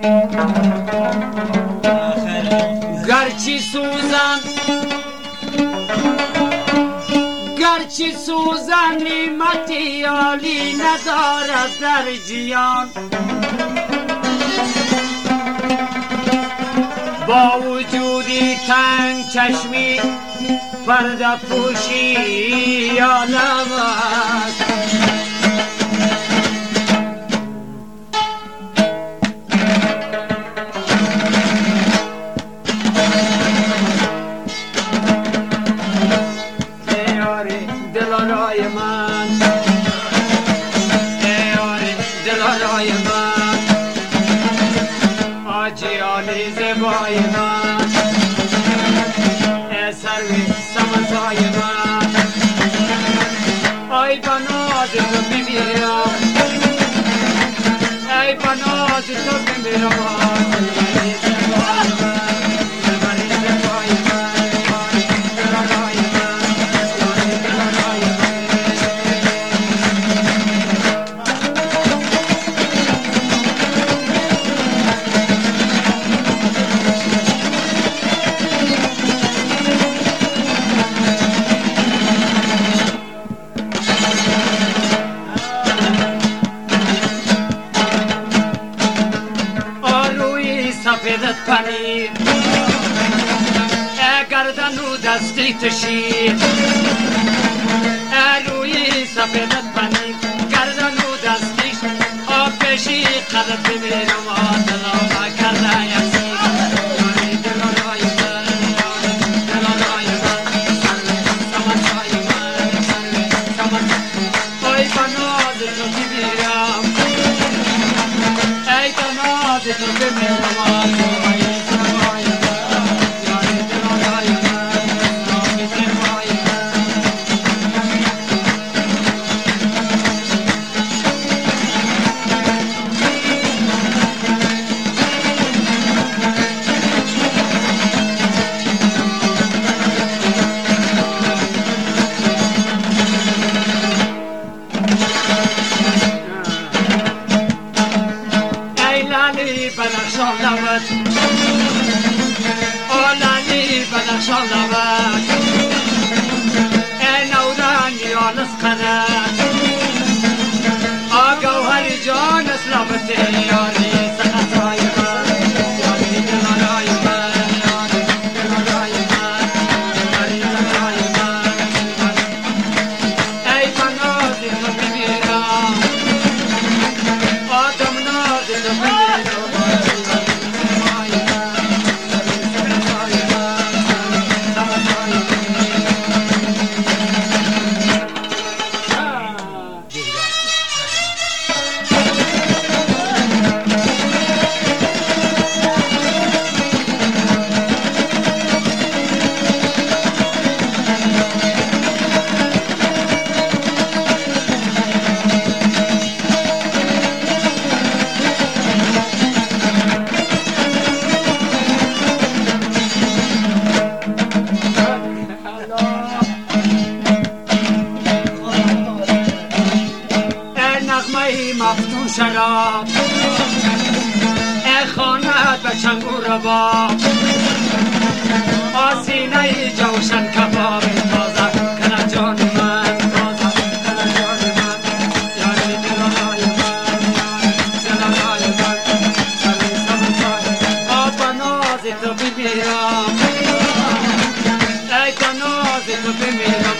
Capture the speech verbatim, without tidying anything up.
گرچی سوزن گرچی سوزن نیمتی عالی ندارد در جیان، با وجودی تنگ چشمی پرده پوشی عالم است. دلارای من ایاری دلارای من آجیانی زبای من ای سروی سمزای من ای بناز تو بمیرم ای بناز تو بمیرم سفیدت پنیر ای گردن و دستی تشیر ای روی سفیدت پنیر گردن و دستیش آب کشی قدر بمیرم آدلا کرده یسیر یاری دلارای من دلارای من سمتای من سمت ای بناز تو بمیرم ای بناز تو بمیرم بدخشان لبت آلالی بدخشان لبت ای نورانی آلس قدر آگوهر جان اسلامت یاری سقطای من یاری دلارای من یاری دلارای من یاری دلارای من ای بنازی تو بمیرم آدم نازی تو بمیرم مفتون شراب ای خانه به چنگو رباب آسینه جوشن کباب تازه کنه جان من تازه کنه جان من یاری دلارای من دلارای من سری سمتای آب نازی تو بمیرم ای بنازی تو بمیرم